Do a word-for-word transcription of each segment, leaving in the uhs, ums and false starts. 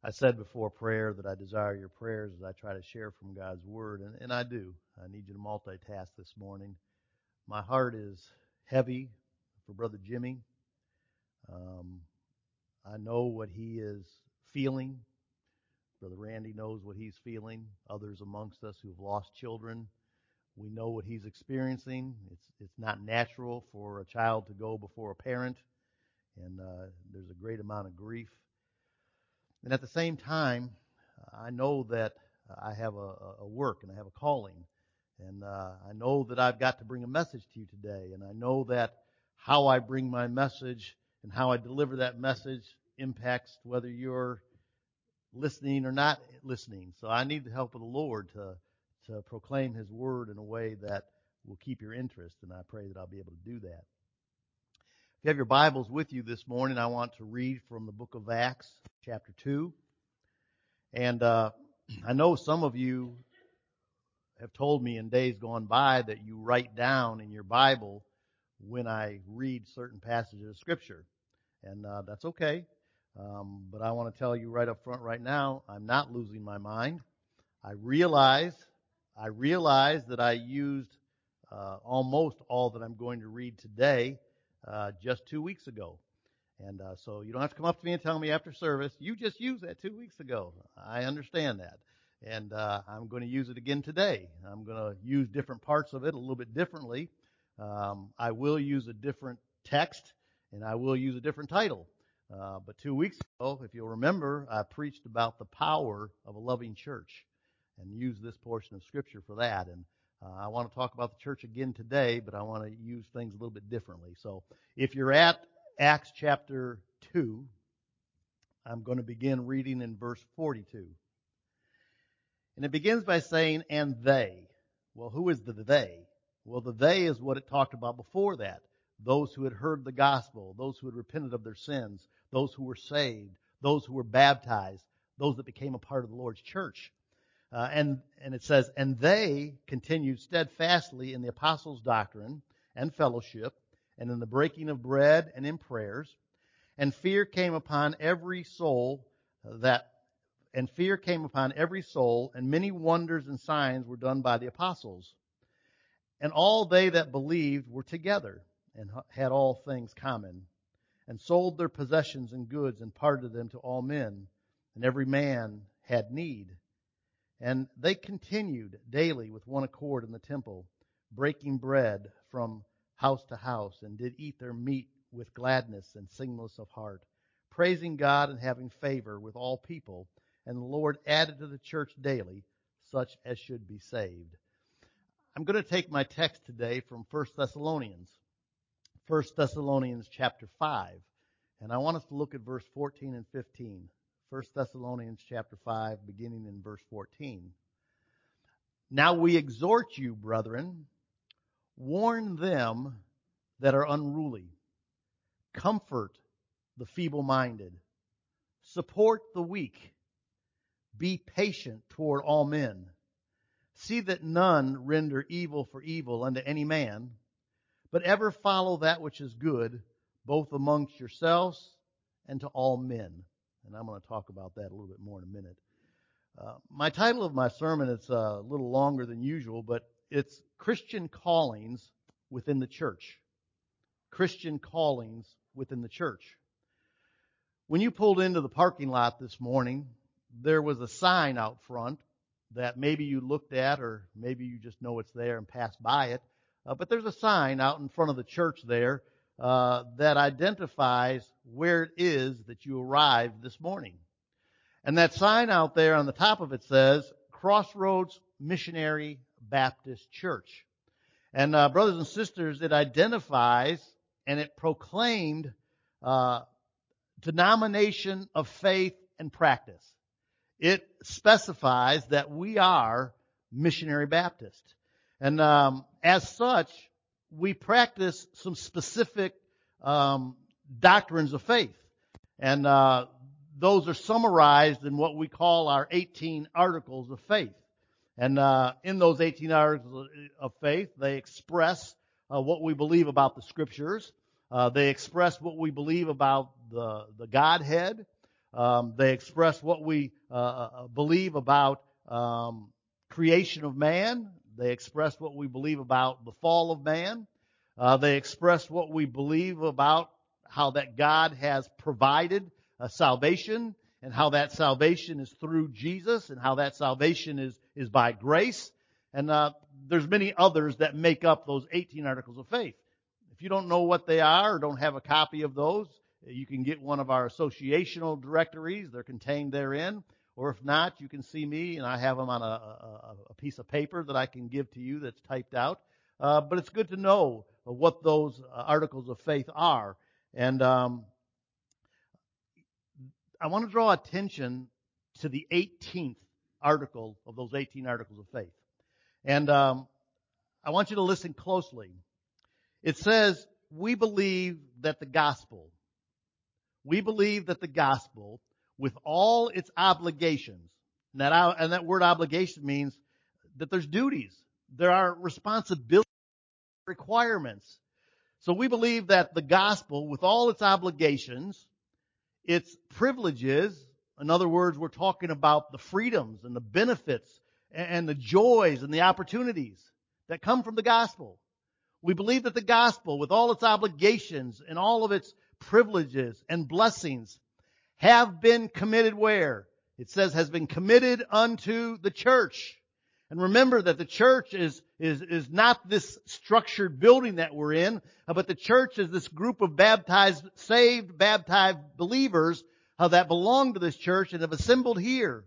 I said before prayer that I desire your prayers as I try to share from God's Word, and, and I do. I need you to multitask this morning. My heart is heavy for Brother Jimmy. Um, I know what he is feeling. Brother Randy knows what he's feeling. Others amongst us who have lost children, we know what he's experiencing. It's it's not natural for a child to go before a parent, and uh, there's a great amount of grief. And at the same time, I know that I have a, a work and I have a calling. And uh, I know that I've got to bring a message to you today. And I know that how I bring my message and how I deliver that message impacts whether you're listening or not listening. So I need the help of the Lord to, to proclaim His Word in a way that will keep your interest. And I pray that I'll be able to do that. If you have your Bibles with you this morning, I want to read from the book of Acts, chapter two. And uh, I know some of you have told me in days gone by that you write down in your Bible when I read certain passages of Scripture. And uh, that's okay. Um, but I want to tell you right up front right now, I'm not losing my mind. I realize, I realize that I used uh, almost all that I'm going to read today uh, just two weeks ago. And uh, so you don't have to come up to me and tell me after service, you just used that two weeks ago. I understand that. And uh, I'm going to use it again today. I'm going to use different parts of it a little bit differently. Um, I will use a different text, and I will use a different title. Uh, but two weeks ago, if you'll remember, I preached about the power of a loving church and used this portion of Scripture for that. And uh, I want to talk about the church again today, but I want to use things a little bit differently. So if you're at Acts chapter two, I'm going to begin reading in verse forty-two. And it begins by saying, and they. Well, who is the they? Well, the they is what it talked about before that. Those who had heard the gospel, those who had repented of their sins, those who were saved, those who were baptized, those that became a part of the Lord's church. Uh, and, and it says, and they continued steadfastly in the apostles' doctrine and fellowship, and in the breaking of bread and in prayers. And fear came upon every soul that And fear came upon every soul, and many wonders and signs were done by the apostles. And all they that believed were together, and had all things common, and sold their possessions and goods, and parted them to all men. And every man had need. And they continued daily with one accord in the temple, breaking bread from house to house, and did eat their meat with gladness and singleness of heart, praising God and having favor with all people. And the Lord added to the church daily such as should be saved. I'm going to take my text today from First Thessalonians. First Thessalonians chapter five. And I want us to look at verse fourteen and fifteen. First Thessalonians chapter five, beginning in verse fourteen. Now we exhort you, brethren, warn them that are unruly. Comfort the feeble-minded. Support the weak. Be patient toward all men. See that none render evil for evil unto any man, but ever follow that which is good, both amongst yourselves and to all men. And I'm going to talk about that a little bit more in a minute. Uh, my title of my sermon is a little longer than usual, but it's Christian Callings Within the Church. Christian Callings Within the Church. When you pulled into the parking lot this morning, there was a sign out front that maybe you looked at, or maybe you just know it's there and passed by it. Uh, but there's a sign out in front of the church there uh, that identifies where it is that you arrived this morning. And that sign out there on the top of it says, Crossroads Missionary Baptist Church. And uh, brothers and sisters, it identifies and it proclaimed uh, denomination of faith and practice. It specifies that we are missionary Baptist. And um, as such, we practice some specific um, doctrines of faith. And uh, those are summarized in what we call our eighteen articles of faith. And uh, in those eighteen articles of faith, they express uh, what we believe about the Scriptures. Uh, they express what we believe about the, the Godhead. Um, they express what we uh, believe about um, creation of man. They express what we believe about the fall of man. Uh, they express what we believe about how that God has provided a salvation, and how that salvation is through Jesus, and how that salvation is, is by grace. And uh, there's many others that make up those eighteen articles of faith. If you don't know what they are or don't have a copy of those, you can get one of our associational directories. They're contained therein. Or if not, you can see me, and I have them on a, a, a piece of paper that I can give to you that's typed out. Uh, but it's good to know what those articles of faith are. And um, I want to draw attention to the eighteenth article of those eighteen articles of faith. And um, I want you to listen closely. It says, we believe that the gospel, we believe that the gospel, with all its obligations, and that, and that word obligation means that there's duties, there are responsibilities, requirements. So we believe that the gospel, with all its obligations, its privileges, in other words, we're talking about the freedoms and the benefits and the joys and the opportunities that come from the gospel. We believe that the gospel, with all its obligations and all of its privileges and blessings, have been committed where? It says has been committed unto the church. And remember that the church is, is, is not this structured building that we're in, but the church is this group of baptized, saved, baptized believers uh, that belong to this church and have assembled here.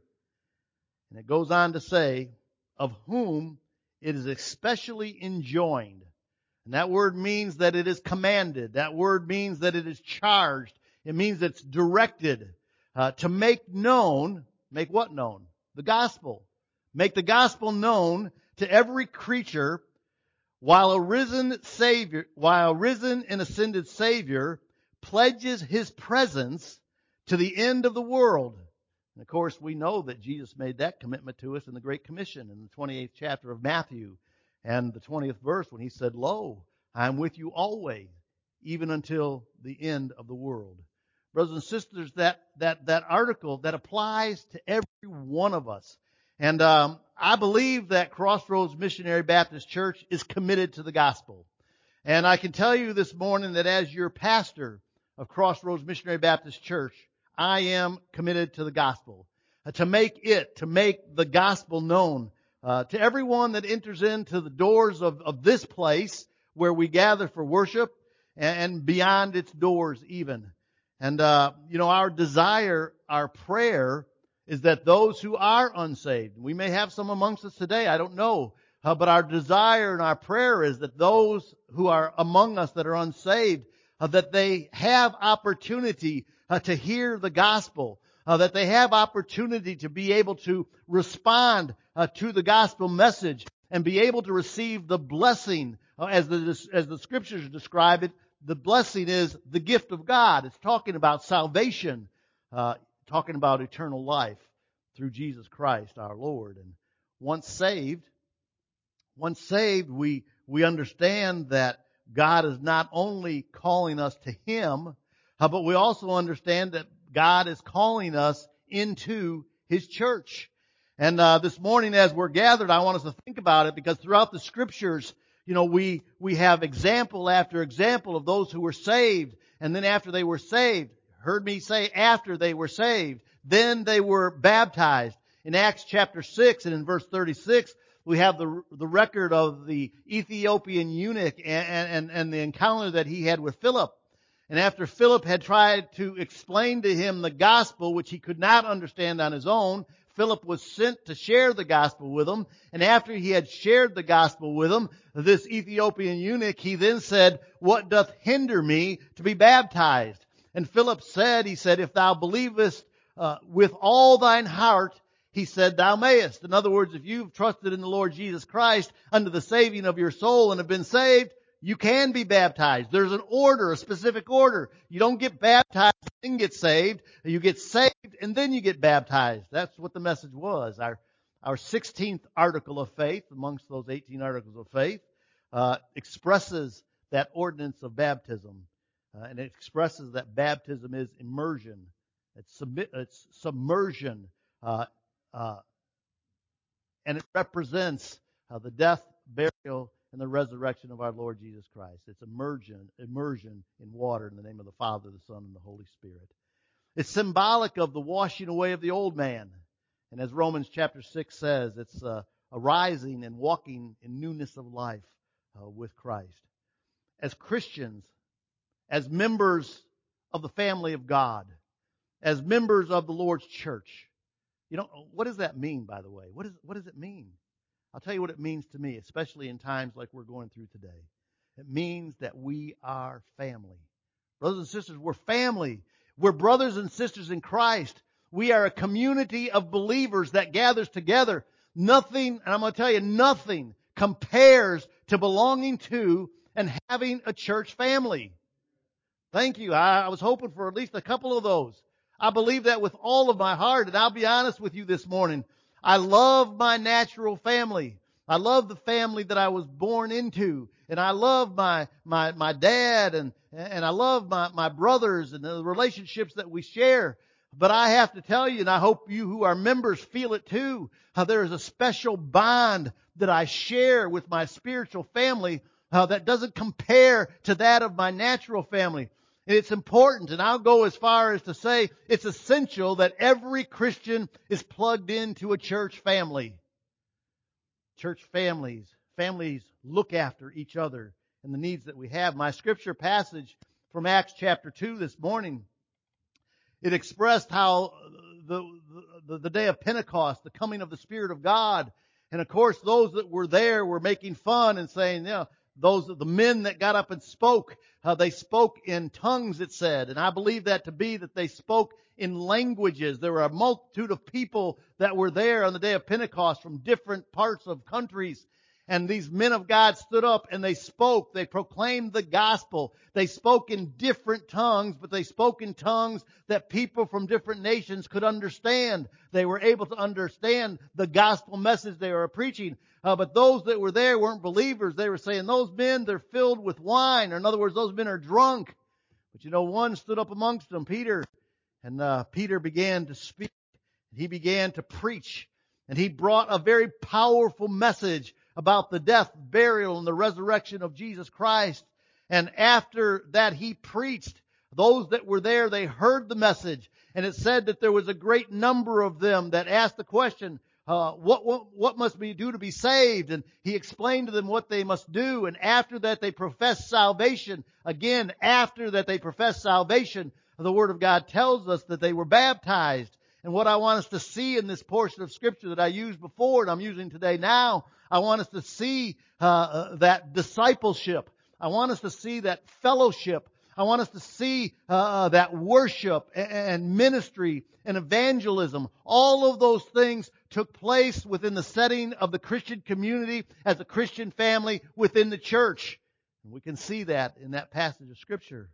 And it goes on to say, of whom it is especially enjoined. And that word means that it is commanded. That word means that it is charged. It means it's directed uh, to make known, make what known? The gospel. Make the gospel known to every creature, while a risen Savior, while a risen and ascended Savior pledges His presence to the end of the world. And of course, we know that Jesus made that commitment to us in the Great Commission in the twenty-eighth chapter of Matthew and the twentieth verse when He said, "Lo, I am with you always, even until the end of the world." Brothers and sisters, that, that, that article that applies to every one of us. And um, I believe that Crossroads Missionary Baptist Church is committed to the gospel. And I can tell you this morning that as your pastor of Crossroads Missionary Baptist Church, I am committed to the gospel. Uh, to make it, to make the gospel known uh, to everyone that enters into the doors of, of this place where we gather for worship, and, and beyond its doors even. And, uh, you know, our desire, our prayer is that those who are unsaved, we may have some amongst us today, I don't know, uh, but our desire and our prayer is that those who are among us that are unsaved, uh, that they have opportunity uh, to hear the gospel, uh, that they have opportunity to be able to respond uh, to the gospel message and be able to receive the blessing, uh, as the as the scriptures describe it. The blessing is the gift of God. It's talking about salvation, uh, talking about eternal life through Jesus Christ our Lord. And once saved, once saved, we, we understand that God is not only calling us to Him, uh, but we also understand that God is calling us into His church. And uh, this morning as we're gathered, I want us to think about it, because throughout the scriptures, you know, we, we have example after example of those who were saved. And then after they were saved, heard me say after they were saved, then they were baptized. In Acts chapter six and in verse thirty-six, we have the, the record of the Ethiopian eunuch and, and, and the encounter that he had with Philip. And after Philip had tried to explain to him the gospel, which he could not understand on his own, Philip was sent to share the gospel with him. And after he had shared the gospel with him, this Ethiopian eunuch, he then said, "What doth hinder me to be baptized?" And Philip said, he said, "If thou believest uh, with all thine heart," he said, "thou mayest." In other words, if you've trusted in the Lord Jesus Christ unto the saving of your soul and have been saved, you can be baptized. There's an order, a specific order. You don't get baptized and then get saved. You get saved and then you get baptized. That's what the message was. Our, our sixteenth article of faith, amongst those eighteen articles of faith, uh, expresses that ordinance of baptism. Uh, and it expresses that baptism is immersion. It's, submit, it's submersion. Uh, uh, and it represents uh, the death, burial, and the resurrection of our Lord Jesus Christ. It's immersion, immersion in water in the name of the Father, the Son, and the Holy Spirit. It's symbolic of the washing away of the old man. And as Romans chapter six says, it's uh, a rising and walking in newness of life uh, with Christ. As Christians, as members of the family of God, as members of the Lord's church, you know, what does that mean, by the way? What, is, what does it mean? I'll tell you what it means to me, especially in times like we're going through today. It means that we are family. Brothers and sisters, we're family. We're brothers and sisters in Christ. We are a community of believers that gathers together. Nothing, and I'm going to tell you, nothing compares to belonging to and having a church family. Thank you. I, I was hoping for at least a couple of those. I believe that with all of my heart, and I'll be honest with you this morning. I love my natural family. I love the family that I was born into. And I love my, my, my dad and, and I love my, my brothers and the relationships that we share. But I have to tell you, and I hope you who are members feel it too, how there is a special bond that I share with my spiritual family uh, that doesn't compare to that of my natural family. And it's important, and I'll go as far as to say it's essential that every Christian is plugged into a church family. Church families, families look after each other and the needs that we have. My scripture passage from Acts chapter two this morning, it expressed how the, the, the day of Pentecost, the coming of the Spirit of God, and of course those that were there were making fun and saying, you know, those the men that got up and spoke, uh, they spoke in tongues, it said. And I believe that to be that they spoke in languages. There were a multitude of people that were there on the day of Pentecost from different parts of countries. And these men of God stood up and they spoke. They proclaimed the gospel. They spoke in different tongues, but they spoke in tongues that people from different nations could understand. They were able to understand the gospel message they were preaching. Uh, but those that were there weren't believers. They were saying, those men, they're filled with wine. Or in other words, those men are drunk. But you know, one stood up amongst them, Peter. And uh, Peter began to speak. He began to preach. And he brought a very powerful message about the death, burial, and the resurrection of Jesus Christ. And after that he preached, those that were there, they heard the message. And it said that there was a great number of them that asked the question, uh, what, what, what must we do to be saved? And he explained to them what they must do. And after that they professed salvation. Again, after that they professed salvation, the Word of God tells us that they were baptized. And what I want us to see in this portion of Scripture that I used before and I'm using today now, I want us to see uh, uh, that discipleship. I want us to see that fellowship. I want us to see uh, that worship and, and ministry and evangelism. All of those things took place within the setting of the Christian community as a Christian family within the church. And we can see that in that passage of Scripture.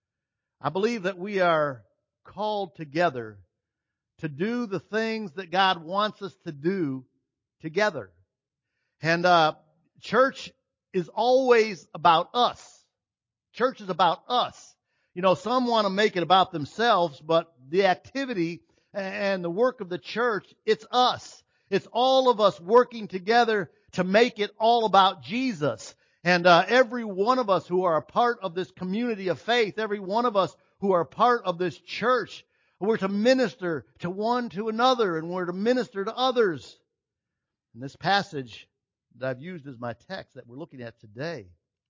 I believe that we are called together to do the things that God wants us to do together. And uh, church is always about us. Church is about us. You know, some want to make it about themselves, but the activity and the work of the church, it's us. It's all of us working together to make it all about Jesus. And uh, every one of us who are a part of this community of faith, every one of us who are a part of this church, we're to minister to one to another, and we're to minister to others. In this passage that I've used as my text that we're looking at today,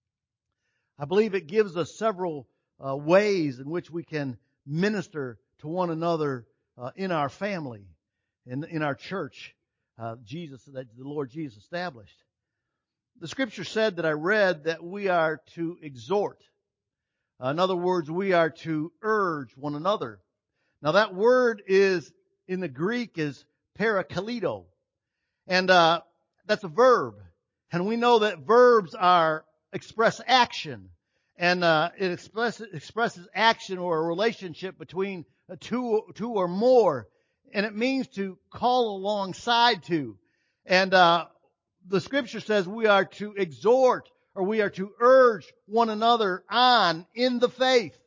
I believe it gives us several uh, ways in which we can minister to one another uh, in our family, in, in our church, uh, Jesus, that the Lord Jesus established. The Scripture said that I read that we are to exhort. Uh, in other words, we are to urge one another. Now that word is, in the Greek, is parakleto. And uh, that's a verb. And we know that verbs are express action. And uh, it express, expresses action or a relationship between two, two or more. And it means to call alongside to. And uh, the Scripture says we are to exhort or we are to urge one another on in the faith.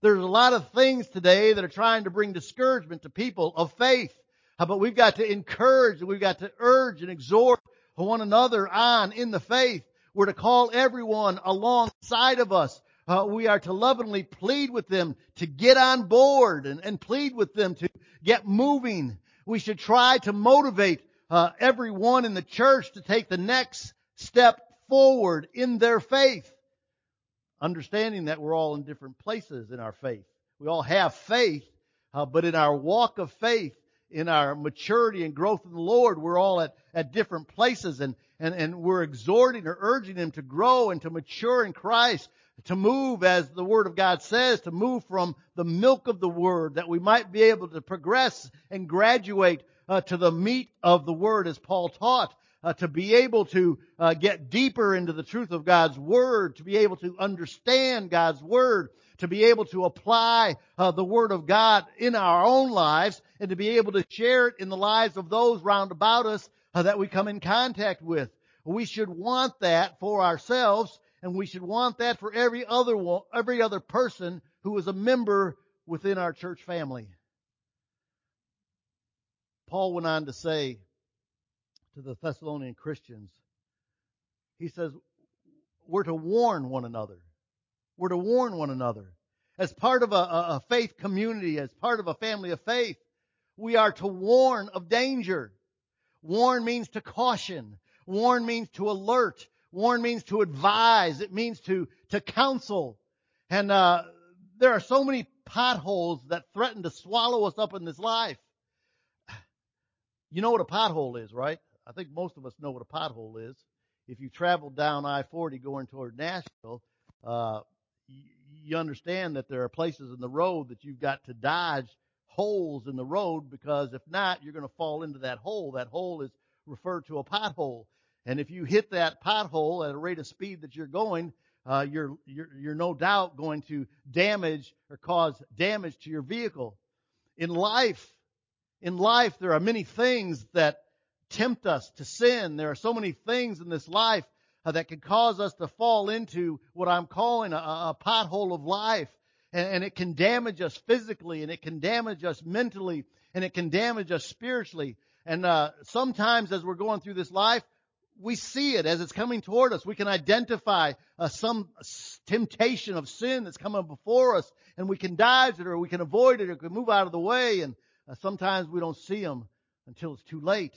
There's a lot of things today that are trying to bring discouragement to people of faith. Uh, But we've got to encourage and we've got to urge and exhort one another on in the faith. We're to call everyone alongside of us. Uh, we are to lovingly plead with them to get on board and, and plead with them to get moving. We should try to motivate uh, everyone in the church to take the next step forward in their faith. Understanding that we're all in different places in our faith. We all have faith, uh, but in our walk of faith, in our maturity and growth in the Lord, we're all at, at different places, and, and, and we're exhorting or urging them to grow and to mature in Christ, to move, as the Word of God says, to move from the milk of the Word, that we might be able to progress and graduate uh, to the meat of the Word, as Paul taught. Uh, to be able to uh, get deeper into the truth of God's Word, to be able to understand God's Word, to be able to apply uh, the Word of God in our own lives, and to be able to share it in the lives of those round about us uh, that we come in contact with. We should want that for ourselves, and we should want that for every other one, every other person who is a member within our church family. Paul went on to say to the Thessalonian Christians, he says, we're to warn one another. We're to warn one another. As part of a, a faith community, as part of a family of faith, we are to warn of danger. Warn means to caution. Warn means to alert. Warn means to advise. It means to, to counsel. And uh, there are so many potholes that threaten to swallow us up in this life. You know what a pothole is, right? I think most of us know what a pothole is. If you travel down I forty going toward Nashville, uh, you understand that there are places in the road that you've got to dodge holes in the road, because if not, you're going to fall into that hole. That hole is referred to a pothole. And if you hit that pothole at a rate of speed that you're going, uh, you're, you're, you're no doubt going to damage or cause damage to your vehicle. In life, in life, there are many things that tempt us to sin. There are so many things in this life uh, that can cause us to fall into what I'm calling a, a pothole of life. And, and it can damage us physically, and it can damage us mentally, and it can damage us spiritually. And uh, sometimes as we're going through this life, we see it as it's coming toward us. We can identify uh, some temptation of sin that's coming before us, and we can dodge it, or we can avoid it, or we can move out of the way. And uh, sometimes we don't see them until it's too late.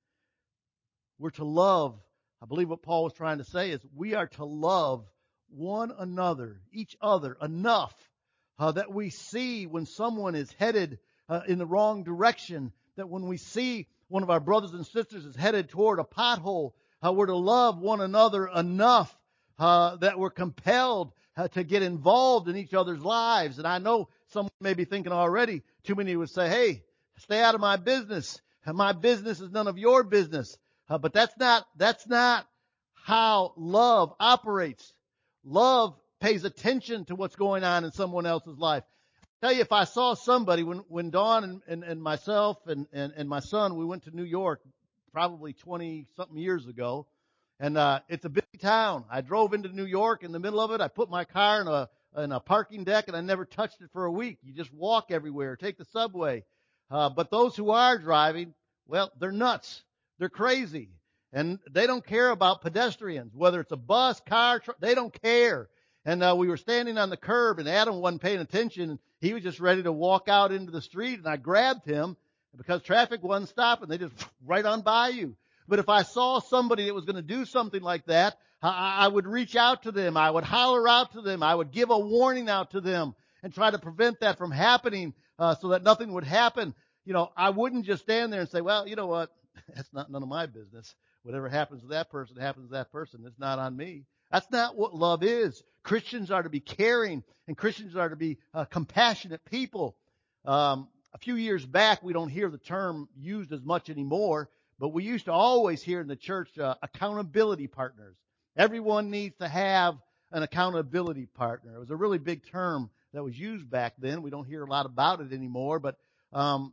We're to love. I believe what Paul was trying to say is we are to love one another, each other, enough uh, that we see when someone is headed uh, in the wrong direction, that when we see one of our brothers and sisters is headed toward a pothole, uh, we're to love one another enough uh, that we're compelled uh, to get involved in each other's lives. And I know someone may be thinking already, too many would say, hey, stay out of my business. My business is none of your business. Uh, but that's not, that's not how love operates. Love pays attention to what's going on in someone else's life. I tell you, if I saw somebody, when, when Dawn and, and, and myself and, and, and my son, we went to New York probably twenty something years ago. And, uh, it's a busy town. I drove into New York in the middle of it. I put my car in a, in a parking deck, and I never touched it for a week. You just walk everywhere, take the subway. Uh, but those who are driving, well, they're nuts. They're crazy. And they don't care about pedestrians, whether it's a bus, car, truck, they don't care. And uh, we were standing on the curb, and Adam wasn't paying attention. He was just ready to walk out into the street, and I grabbed him because traffic wasn't stopping. They just right on by you. But if I saw somebody that was going to do something like that, I, I would reach out to them. I would holler out to them. I would give a warning out to them and try to prevent that from happening uh, so that nothing would happen. You know, I wouldn't just stand there and say, well, you know what? That's not none of my business. Whatever happens to that person, happens to that person. It's not on me. That's not what love is. Christians are to be caring, and Christians are to be uh, compassionate people. Um, a few years back, we don't hear the term used as much anymore, but we used to always hear in the church uh, accountability partners. Everyone needs to have an accountability partner. It was a really big term that was used back then. We don't hear a lot about it anymore, but um,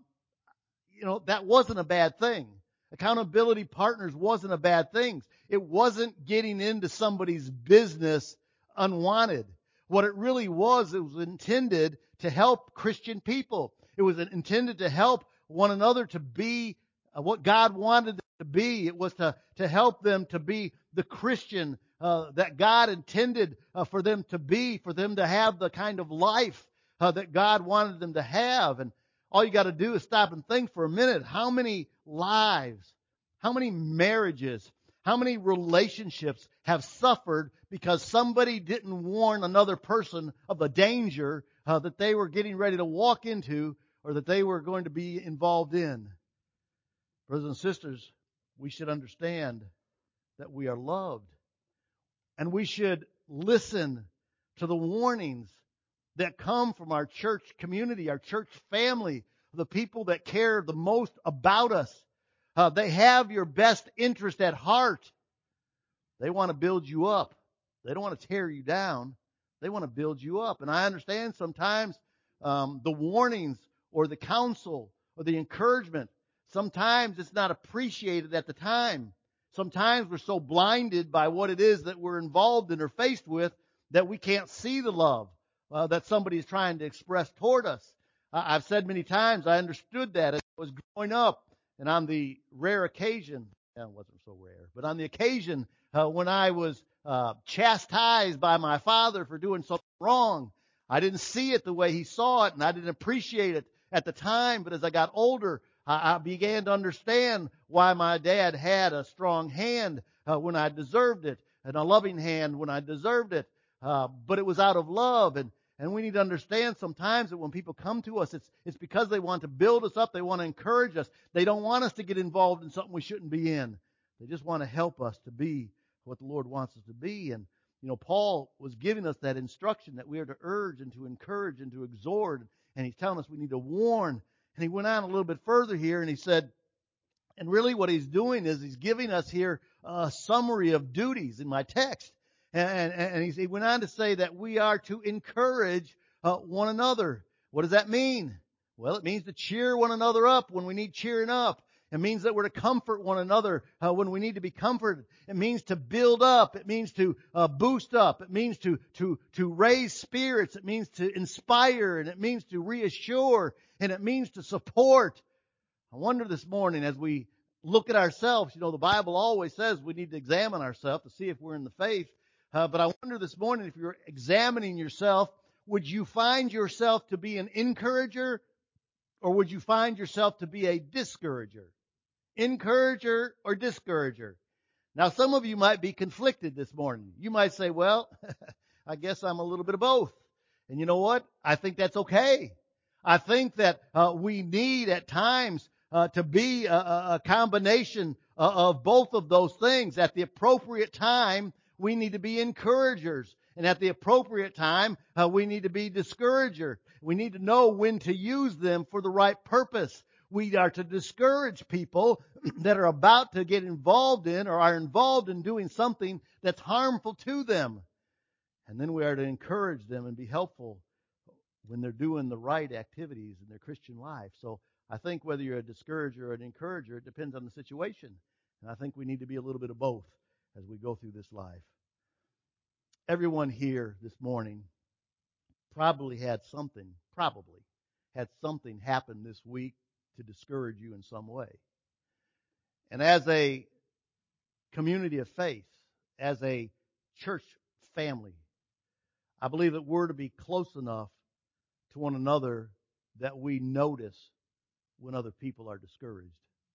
you know, that wasn't a bad thing. Accountability partners wasn't a bad thing. It wasn't getting into somebody's business unwanted. What it really was, it was intended to help Christian people. It was intended to help one another to be uh, what God wanted them to be. It was to, to help them to be the Christian uh, that God intended uh, for them to be, for them to have the kind of life uh, that God wanted them to have. And all you got to do is stop and think for a minute. How many lives, how many marriages, how many relationships have suffered because somebody didn't warn another person of the danger uh, that they were getting ready to walk into or that they were going to be involved in? Brothers and sisters, we should understand that we are loved. And we should listen to the warnings that come from our church community, our church family, the people that care the most about us. Uh, they have your best interest at heart. They want to build you up. They don't want to tear you down. They want to build you up. And I understand sometimes um, the warnings or the counsel or the encouragement, sometimes it's not appreciated at the time. Sometimes we're so blinded by what it is that we're involved in or faced with that we can't see the love uh, that somebody is trying to express toward us. Uh, I've said many times I understood that as I was growing up, and on the rare occasion, yeah, it wasn't so rare, but on the occasion uh, when I was uh, chastised by my father for doing something wrong, I didn't see it the way he saw it, and I didn't appreciate it at the time. But as I got older, I began to understand why my dad had a strong hand uh, when I deserved it, and a loving hand when I deserved it. Uh, but it was out of love, and, and we need to understand sometimes that when people come to us, it's it's because they want to build us up, they want to encourage us. They don't want us to get involved in something we shouldn't be in. They just want to help us to be what the Lord wants us to be. And you know, Paul was giving us that instruction that we are to urge and to encourage and to exhort, and he's telling us we need to warn. And he went on a little bit further here and he said, and really what he's doing is he's giving us here a summary of duties in my text. And, and, and he went on to say that we are to encourage uh, one another. What does that mean? Well, it means to cheer one another up when we need cheering up. It means that we're to comfort one another uh, when we need to be comforted. It means to build up. It means to uh, boost up. It means to, to, to raise spirits. It means to inspire. And it means to reassure. And it means to support. I wonder this morning as we look at ourselves, you know, the Bible always says we need to examine ourselves to see if we're in the faith. Uh, but I wonder this morning if you're examining yourself, would you find yourself to be an encourager or would you find yourself to be a discourager? Encourager or discourager? Now, some of you might be conflicted this morning. You might say, well, I guess I'm a little bit of both. And you know what? I think that's okay. I think that uh, we need at times uh, to be a, a combination uh, of both of those things. At the appropriate time, we need to be encouragers. And at the appropriate time, uh, we need to be discourager. We need to know when to use them for the right purpose. We are to discourage people that are about to get involved in or are involved in doing something that's harmful to them. And then we are to encourage them and be helpful when they're doing the right activities in their Christian life. So I think whether you're a discourager or an encourager, it depends on the situation. And I think we need to be a little bit of both as we go through this life. Everyone here this morning probably had something, probably had something happen this week to discourage you in some way. And as a community of faith, as a church family, I believe that we're to be close enough to one another that we notice when other people are discouraged.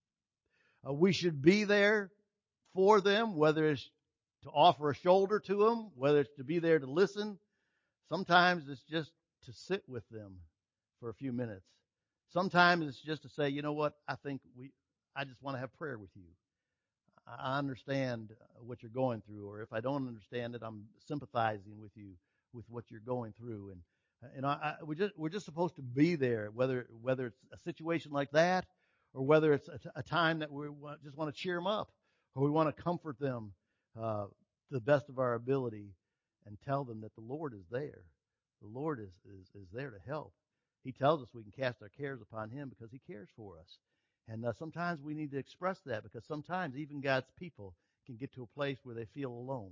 Uh, we should be there for them, whether it's to offer a shoulder to them, whether it's to be there to listen. Sometimes it's just to sit with them for a few minutes. Sometimes it's just to say, you know what, I think we, I just want to have prayer with you. I understand what you're going through, or if I don't understand it, I'm sympathizing with you with what you're going through. And and I, I, we're just we're just supposed to be there, whether whether it's a situation like that, or whether it's a, a time that we just want to cheer them up, or we want to comfort them uh, to the best of our ability, and tell them that the Lord is there. The Lord is is is there to help. He tells us we can cast our cares upon Him because He cares for us. And uh, sometimes we need to express that because sometimes even God's people can get to a place where they feel alone.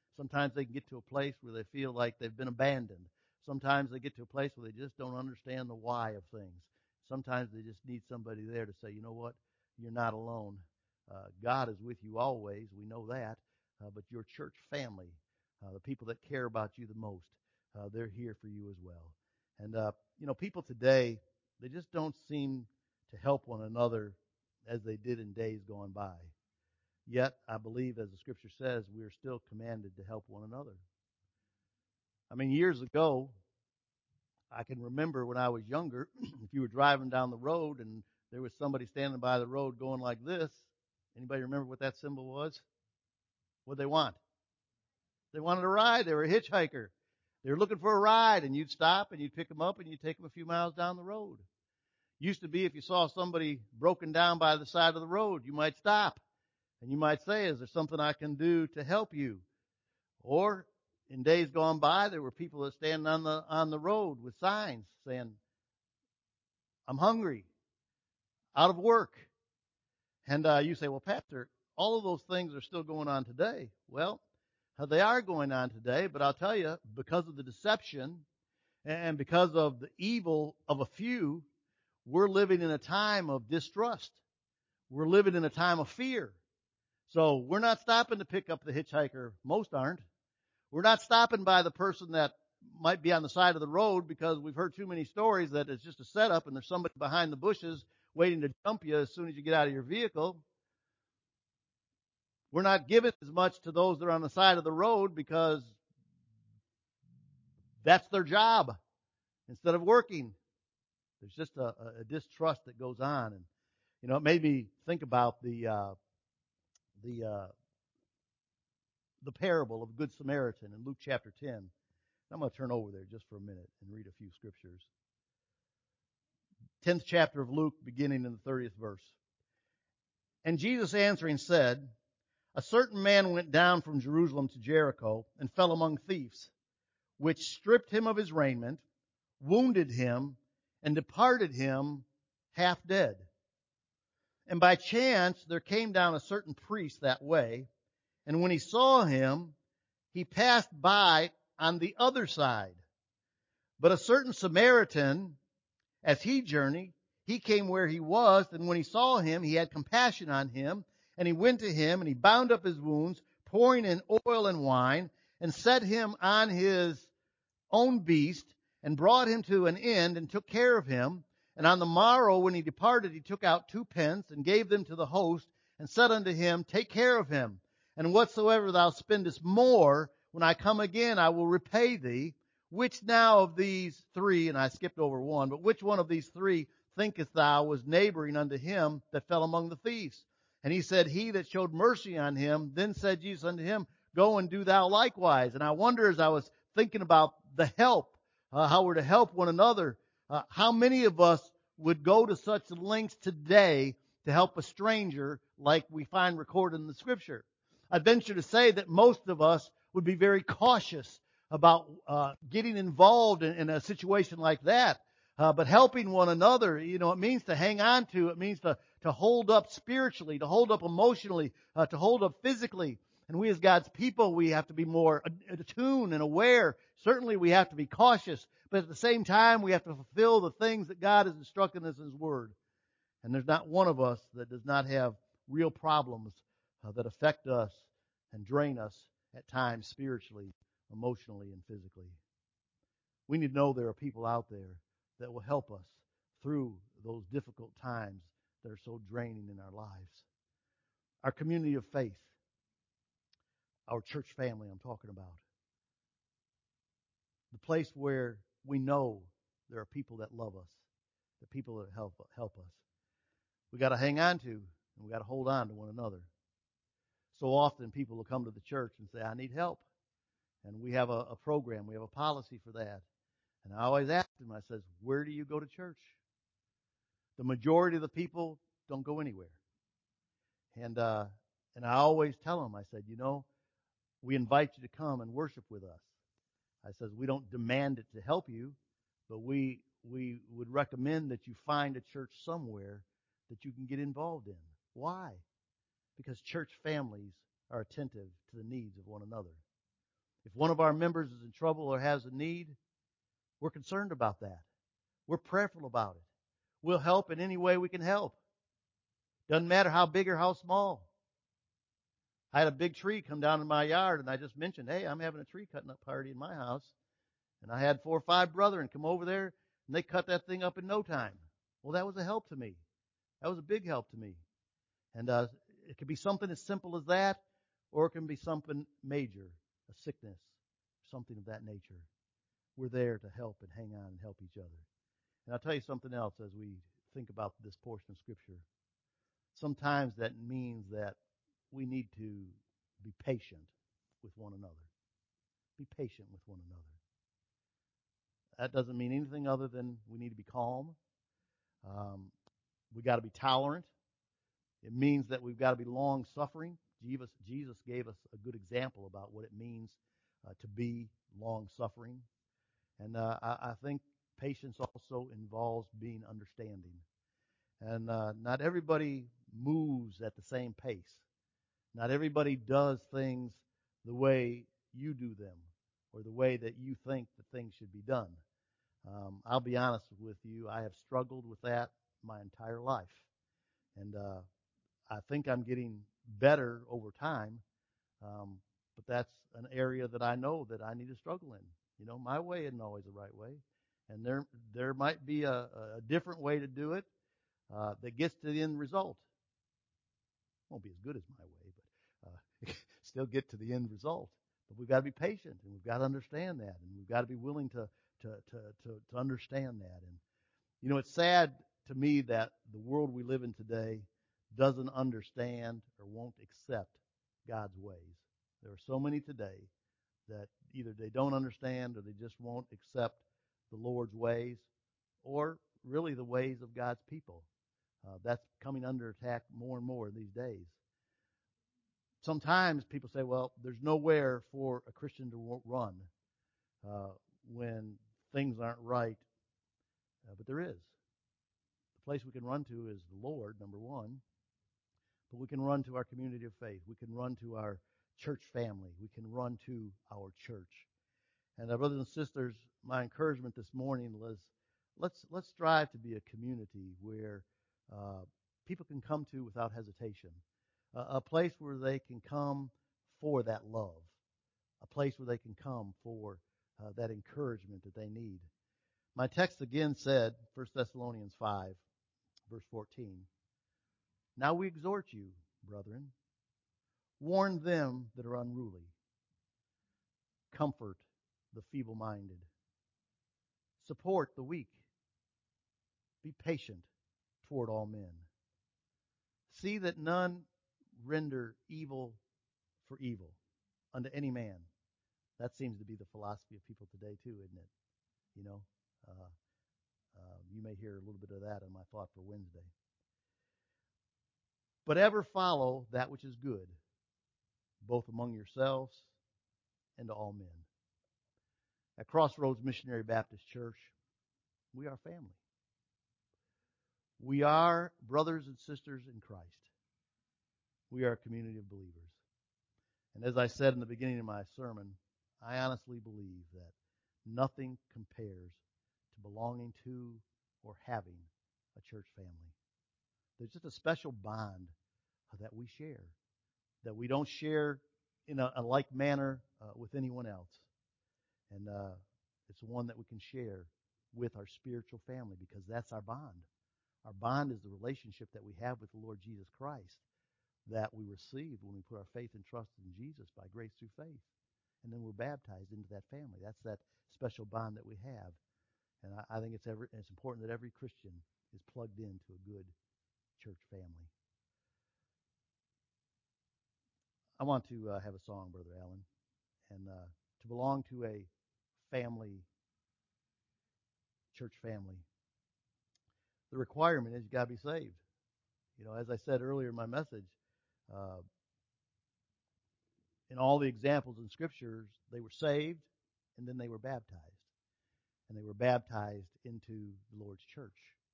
Sometimes they can get to a place where they feel like they've been abandoned. Sometimes they get to a place where they just don't understand the why of things. Sometimes they just need somebody there to say, you know what, you're not alone. Uh, God is with you always. We know that. Uh, but your church family, uh, the people that care about you the most, uh, they're here for you as well. And, uh, you know, people today, they just don't seem to help one another as they did in days gone by. Yet, I believe, as the Scripture says, we are still commanded to help one another. I mean, years ago, I can remember when I was younger, if you were driving down the road and there was somebody standing by the road going like this, anybody remember what that symbol was? What did they want? They wanted a ride. They were a hitchhiker. They were looking for a ride, and you'd stop and you'd pick them up and you'd take them a few miles down the road. Used to be if you saw somebody broken down by the side of the road, you might stop and you might say, is there something I can do to help you? Or in days gone by, there were people that stand on the on the road with signs saying, I'm hungry, out of work. And uh, you say, well, Pastor, all of those things are still going on today. Well, uh, they are going on today, but I'll tell you, because of the deception and because of the evil of a few, we're living in a time of distrust. We're living in a time of fear. So we're not stopping to pick up the hitchhiker. Most aren't. We're not stopping by the person that might be on the side of the road because we've heard too many stories that it's just a setup and there's somebody behind the bushes waiting to jump you as soon as you get out of your vehicle. We're not giving as much to those that are on the side of the road because that's their job instead of working. There's just a, a distrust that goes on. And, you know, it made me think about the, uh, the, uh, the parable of the Good Samaritan in Luke chapter ten. I'm going to turn over there just for a minute and read a few scriptures. tenth chapter of Luke, beginning in the thirtieth verse. And Jesus answering said, a certain man went down from Jerusalem to Jericho and fell among thieves, which stripped him of his raiment, wounded him, and departed him half dead. And by chance there came down a certain priest that way, and when he saw him, he passed by on the other side. But a certain Samaritan, as he journeyed, he came where he was, and when he saw him, he had compassion on him, and he went to him, and he bound up his wounds, pouring in oil and wine, and set him on his own beast, and brought him to an inn, and took care of him. And on the morrow, when he departed, he took out two pence, and gave them to the host, and said unto him, take care of him, and whatsoever thou spendest more, when I come again, I will repay thee. Which now of these three, and I skipped over one, but which one of these three thinkest thou was neighboring unto him that fell among the thieves? And he said, he that showed mercy on him. Then said Jesus unto him, go and do thou likewise. And I wonder, as I was thinking about the help, uh, how we're to help one another, uh, how many of us would go to such lengths today to help a stranger like we find recorded in the Scripture? I venture to say that most of us would be very cautious about uh, getting involved in, in a situation like that. Uh, but helping one another, you know, it means to hang on to, it means to, to hold up spiritually, to hold up emotionally, uh, to hold up physically. And we as God's people, we have to be more attuned and aware. Certainly we have to be cautious, but at the same time we have to fulfill the things that God has instructed us in His Word. And there's not one of us that does not have real problems uh, that affect us and drain us at times spiritually, emotionally, and physically. We need to know there are people out there that will help us through those difficult times that are so draining in our lives. Our community of faith, our church family I'm talking about, the place where we know there are people that love us, the people that help help us. We got to hang on to, and we got to hold on to one another. So often people will come to the church and say, I need help. And we have a, a program, we have a policy for that. And I always ask them, I says, where do you go to church? The majority of the people don't go anywhere. And uh, and I always tell them, I said, you know, we invite you to come and worship with us. I says, we don't demand it to help you, but we we would recommend that you find a church somewhere that you can get involved in. Why? Because church families are attentive to the needs of one another. If one of our members is in trouble or has a need, we're concerned about that. We're prayerful about it. We'll help in any way we can help. Doesn't matter how big or how small. I had a big tree come down in my yard, and I just mentioned, hey, I'm having a tree cutting up party in my house. And I had four or five brethren come over there, and they cut that thing up in no time. Well, that was a help to me. That was a big help to me. And uh, it can be something as simple as that, or it can be something major, a sickness, something of that nature. We're there to help and hang on and help each other. And I'll tell you something else as we think about this portion of Scripture. Sometimes that means that we need to be patient with one another. Be patient with one another. That doesn't mean anything other than we need to be calm. Um, we got to be tolerant. It means that we've got to be long-suffering. Jesus, Jesus gave us a good example about what it means uh, to be long-suffering. And uh, I, I think patience also involves being understanding. And uh, not everybody moves at the same pace. Not everybody does things the way you do them or the way that you think that things should be done. Um, I'll be honest with you, I have struggled with that my entire life. And uh, I think I'm getting better over time, um, but that's an area that I know that I need to struggle in. You know, my way isn't always the right way, and there there might be a, a different way to do it uh, that gets to the end result. Won't be as good as my way, but uh, still get to the end result. But we've got to be patient, and we've got to understand that, and we've got to be willing to to to to, to understand that. And you know, it's sad to me that the world we live in today doesn't understand or won't accept God's ways. There are so many today that either they don't understand or they just won't accept the Lord's ways or really the ways of God's people. Uh, that's coming under attack more and more these days. Sometimes people say, well, there's nowhere for a Christian to run uh, when things aren't right, uh, but there is. The place we can run to is the Lord, number one. But we can run to our community of faith. We can run to our church family. We can run to our church. And our brothers and sisters, my encouragement this morning was let's let's strive to be a community where uh, people can come to without hesitation. Uh, a place where they can come for that love. A place where they can come for uh, that encouragement that they need. My text again said, First Thessalonians five, verse fourteen, now we exhort you, brethren, warn them that are unruly, comfort the feeble-minded, support the weak, be patient toward all men. See that none render evil for evil unto any man. That seems to be the philosophy of people today too, isn't it? You know, uh, uh, you may hear a little bit of that in my thought for Wednesday. But ever follow that which is good, both among yourselves and to all men. At Crossroads Missionary Baptist Church, we are family. We are brothers and sisters in Christ. We are a community of believers. And as I said in the beginning of my sermon, I honestly believe that nothing compares to belonging to or having a church family. There's just a special bond that we share, that we don't share in a, a like manner uh, with anyone else. And uh, it's one that we can share with our spiritual family because that's our bond. Our bond is the relationship that we have with the Lord Jesus Christ that we received when we put our faith and trust in Jesus by grace through faith. And then we're baptized into that family. That's that special bond that we have. And I, I think it's, every, it's important that every Christian is plugged into a good church family. I want to uh, have a song, Brother Allen. And uh, to belong to a family, church family, the requirement is you got to be saved. You know, as I said earlier in my message, uh, in all the examples in Scriptures, they were saved and then they were baptized. And they were baptized into the Lord's church.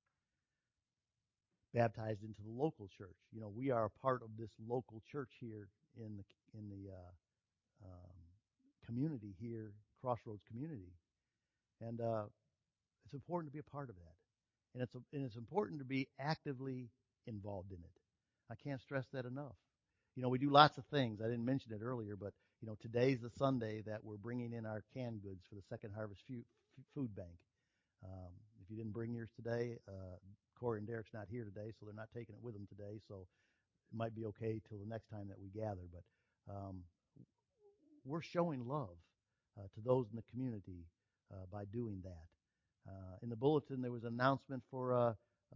Baptized into the local church. You know, we are a part of this local church here in the in the uh, um, community here, Crossroads community. And uh, it's important to be a part of that. And it's, a, and it's important to be actively involved in it. I can't stress that enough. You know, we do lots of things. I didn't mention it earlier, but, you know, today's the Sunday that we're bringing in our canned goods for the Second Harvest Food Bank. Um, if you didn't bring yours today, uh, Corey and Derek's not here today, so they're not taking it with them today. So it might be okay till the next time that we gather. But um, we're showing love uh, to those in the community uh, by doing that. Uh, in the bulletin, there was an announcement for uh,